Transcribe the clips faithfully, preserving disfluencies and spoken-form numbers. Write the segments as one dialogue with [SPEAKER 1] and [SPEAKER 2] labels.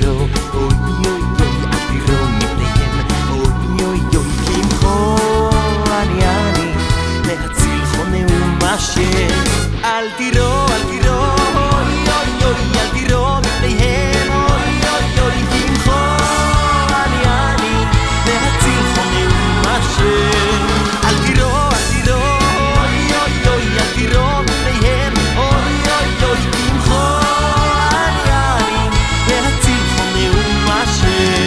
[SPEAKER 1] תירו, אוי אוי אוי אל תירו מפניהם, אוי אוי אוי כמחו אני אני להציל חונה ומשה. אל תירו אל תירו אוי אוי אוי אל תירו מפניהם, אוי אוי אוי כמחו אני אני להציל חונה ומשה. אל תירו אל תירו אוי אוי אוי אל תירו מפניהם, אוי אוי אוי כמחו אני אני להציל חונה ומשה.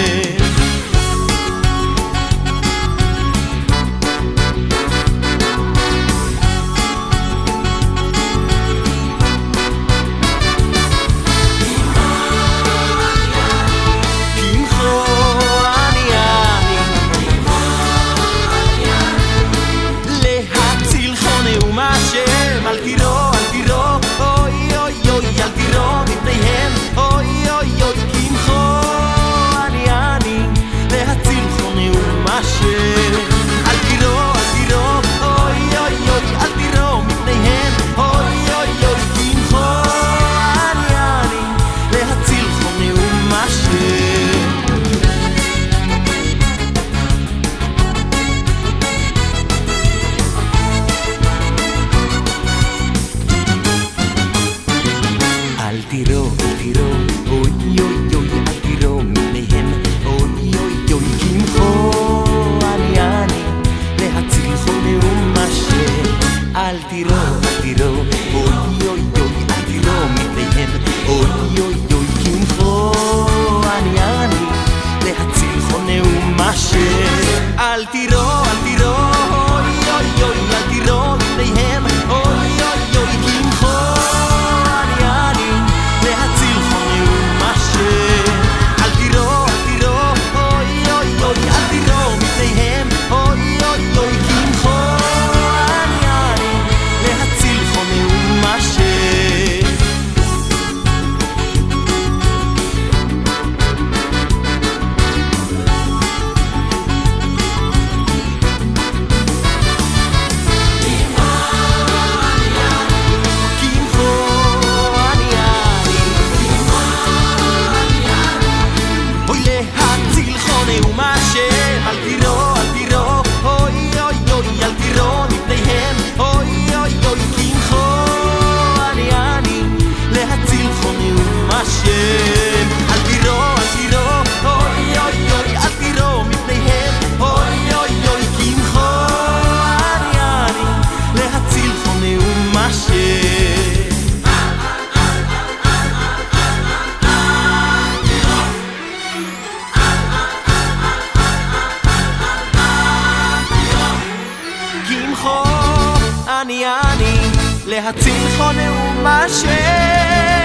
[SPEAKER 1] אל תירו, אל תירו, אוי אוי אוי אל תירו מפניהם, אוי אוי אוי כמחו אני אני להציל חונה ומשה. אל תירו, אל תירו, אוי אוי אוי אל תירו מפניהם, אוי אוי אוי כמחו אני אני להציל חונה ומשה. אל תירו, אל תירו, אוי אוי אוי אל תירו מפניהם, אוי אוי אוי כמחו אני אני להציל חונה ומשה. אל תירו, אל תירו, אוי אוי אוי אל תירו מפניהם, אוי אוי אוי כמחו אני אני להציל חונה ומשה. אל תירו, אל תירו, אוי אוי אוי אל תירו מפניהם, אוי אוי אוי כמחו אני אני להציל חונה ומשה. אל תירו, אל תירו, אוי אוי אוי אל תירו מפניהם, אוי אוי אוי כמחו אני אני להציל חונה ומשה. אל תירו, אל תירו, אוי אוי אוי אל תירו מפניהם, אוי אוי אוי כמחו אני אני להציל חונה ומשה. אל תירו, אל תירו, אוי אוי אוי אל תירו מפניהם, אוי אוי אוי כמחו אני אני להציל חונה ומשה. אני אני להציל חונה ומשה.